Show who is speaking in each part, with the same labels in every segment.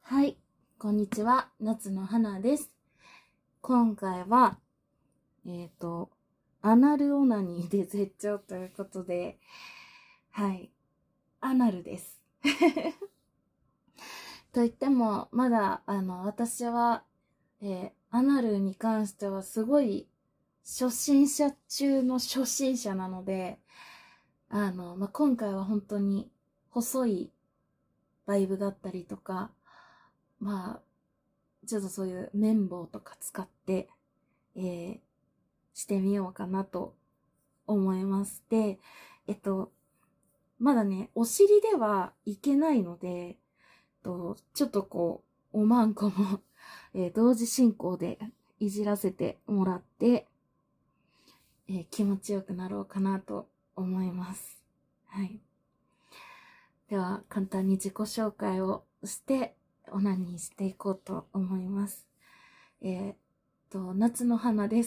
Speaker 1: はい、こんにちは、夏の花です。今回は、アナルオナニーで絶頂ということで、はい、アナルです。と言っても、まだ、私は、アナルに関してはすごい初心者中の初心者なので、今回は本当に細いバイブだったりとか、ちょっとそういう綿棒とか使って、してみようかなと思います。で、まだね、お尻ではいけないので、ちょっとおまんこも、同時進行でいじらせてもらって、気持ちよくなろうかなと思います。はい。では、簡単に自己紹介をして、オナニーしていこうと思います。夏の花です。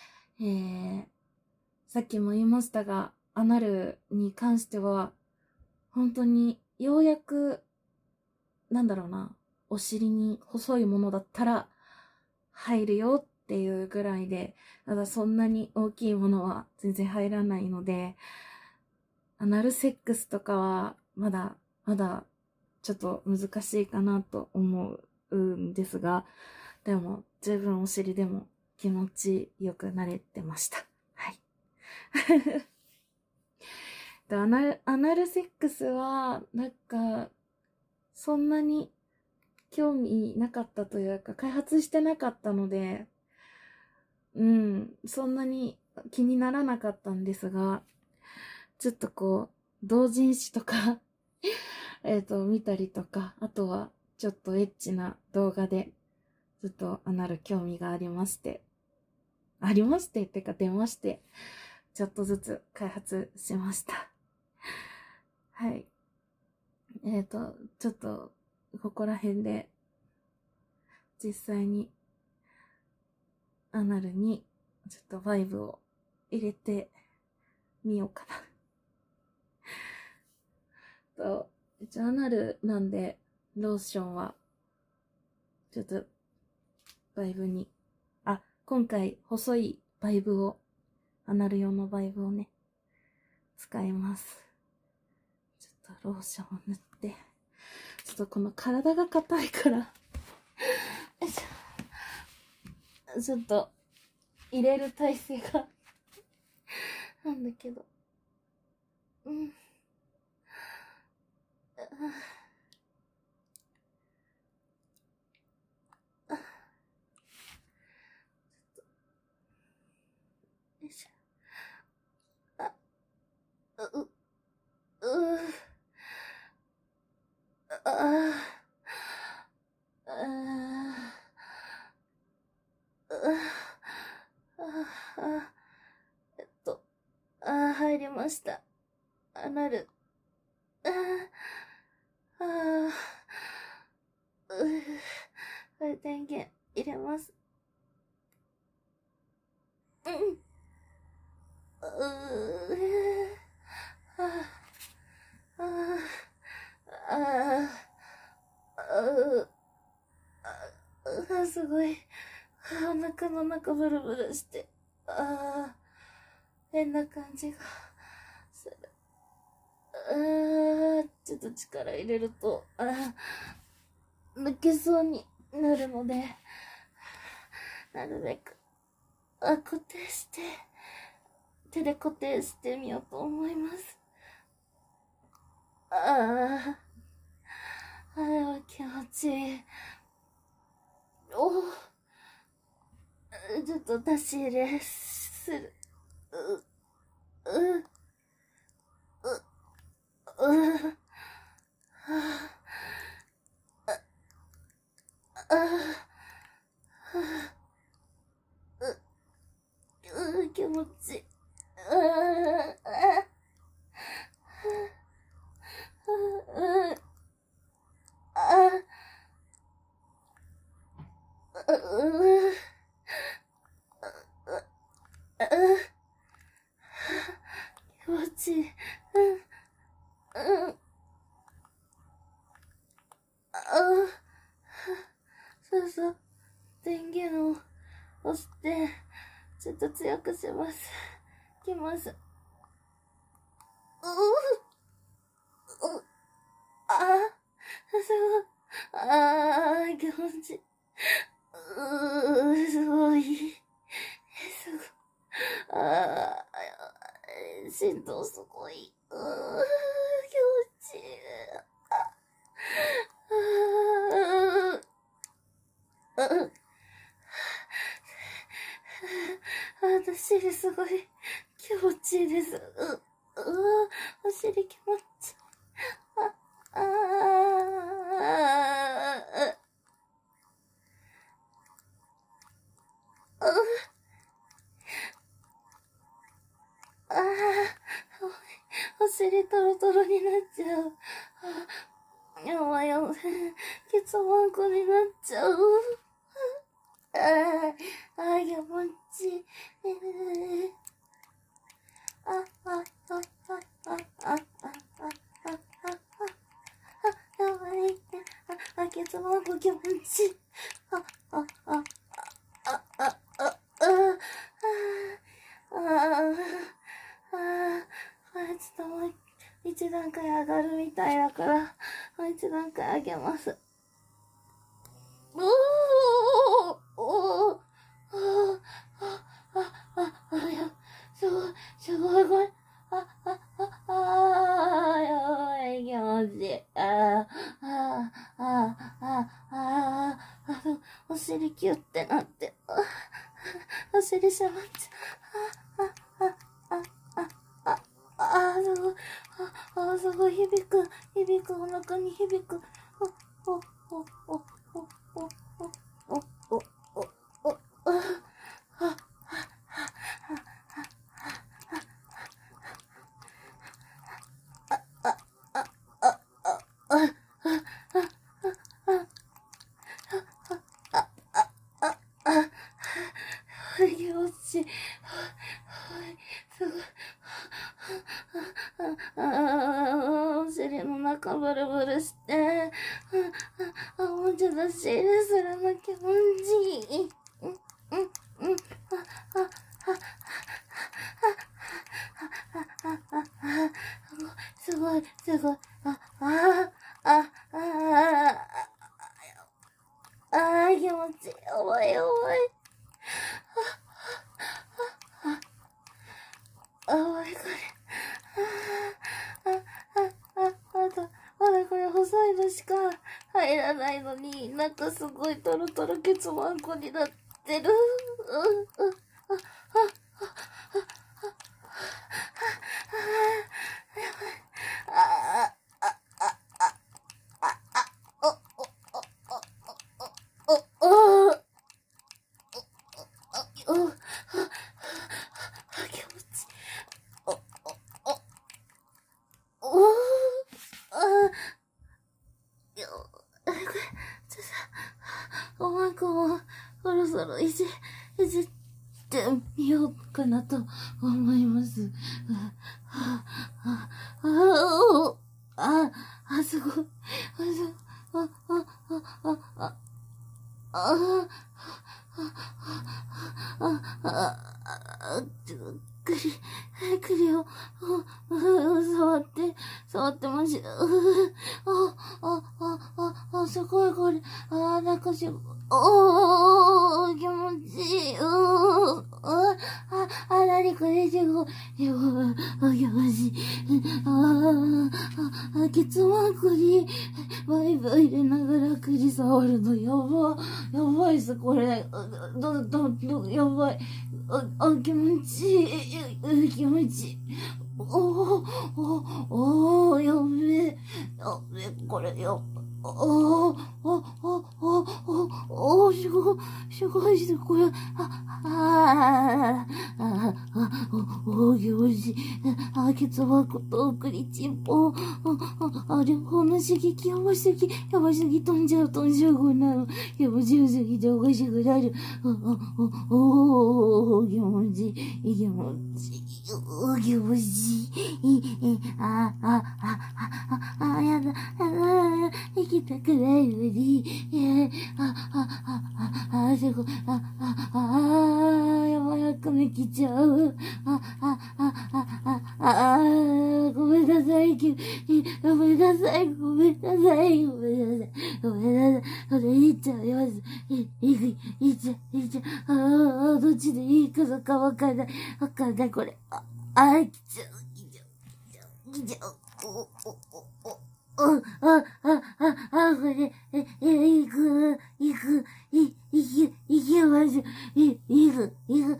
Speaker 1: さっきも言いましたが、アナルに関しては、本当にようやく、お尻に細いものだったら入るよっていうぐらいで、ただそんなに大きいものは全然入らないので、アナルセックスとかはまだちょっと難しいかなと思うんですが、でも十分お尻でも気持ちよくなれてました。はい。アナルセックスは、そんなに興味なかったというか、開発してなかったので、そんなに気にならなかったんですが、ちょっと同人誌とか見たりとか、あとは、ちょっとエッチな動画で、ちょっとアナル興味がありまして、ってか出まして、ちょっとずつ開発しました。はい。ちょっと、ここら辺で、実際に、アナルに、ちょっとバイブを入れてみようかな。一応アナルなんで、ローションは、ちょっと、バイブに、今回、細いバイブを、アナル用のバイブをね、使います。ちょっとローションを塗って、ちょっとこの体が硬いからちょっと、入れる体勢がなんだけど。よいしょ。入りました。アナル。これ電源入れます。すごい。お腹の中ブルブルして、変な感じがする。ちょっと力入れると、抜けそうになるので、なるべく、固定して、手で固定してみようと思います。あれは気持ちいい。ちょっと出し入れする。気持ちいい。気持ちいい。 さ、電源を押して、ちょっと強くします。いきます。すごい。気持ちいい。すごい。すごい。振動すごい。気持ちいい。私すごい気持ちいいです。お尻気持ちいい。お尻トロトロになっちゃう。やばいやばい。ケツマンコになっちゃう。気持ちいい。やばい。ケツマンコ気持ちいい。ちょっともう一段階上がるみたいだから、もう一段階上げます。すごい、すごい、すごい。やばい、気持ちいい。お尻キュッてなって、お尻しゃまっちゃう。すごい、響く、お腹に響く。気持ちいい。すごい。お尻の中ブルブルして、もうちょっとシールするの気持ちいい。すごい、すごい。気持ちいい。やばい、やばい。まだこれ細いのしか入らないのに、なんかすごいトロトロケツマンコになってる。おまんこもそろそろいじってみようかなと思います。すごい。栗を触ってました。すごいこれ。なんか気持ちいい。何これ、すごい。気持ちいい。ケツマンコにバイバイ入れながら栗触るのやばいっす、これ。やばい。気持ちいい。気持ちいい。やべえ、これ、すごい、これ、気持ちいい。ケツマンコと栗チンポ、両方の刺激やばすぎ、飛んじゃう、こんなの。やばすぎておかしくなる。気持ちいい。気持ちいい。やだ。行きたくないのに。 すごい。やばい、早く抜きちゃう。ごめんなさい、ごめんなさい、ごめんなさい、ごめんなさい、ごめんなさい、いっちゃいます。いっちゃ、どっちでいいかどうかわかんない、これ。来ちゃう。これ、いけます。いく。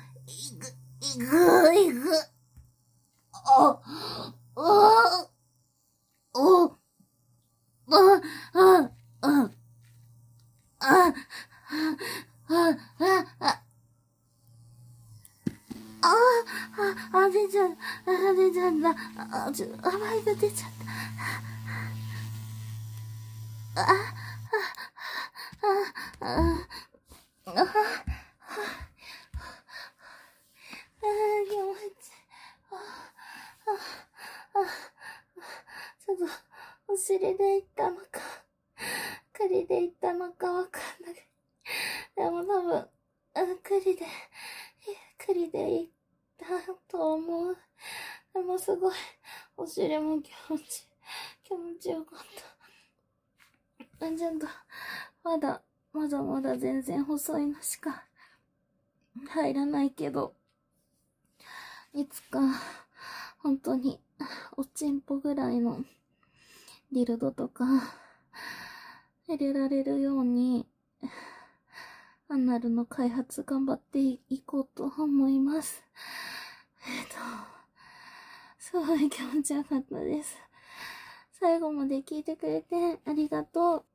Speaker 1: あ、あ、お、あ、あ、あ、あ、出ちゃった。甘いが出ちゃった。気持ちちょっと、お尻で行ったのか、栗で行ったのかわかんない。でも多分、栗で行ったと思う。でもすごい、お尻も気持ちよかった。ちょっと、まだ全然細いのしか入らないけど、いつか、本当に、おちんぽぐらいのディルドとか、入れられるように、アナルの開発頑張っていこうと思います。すごい気持ちよかったです。最後まで聞いてくれてありがとう。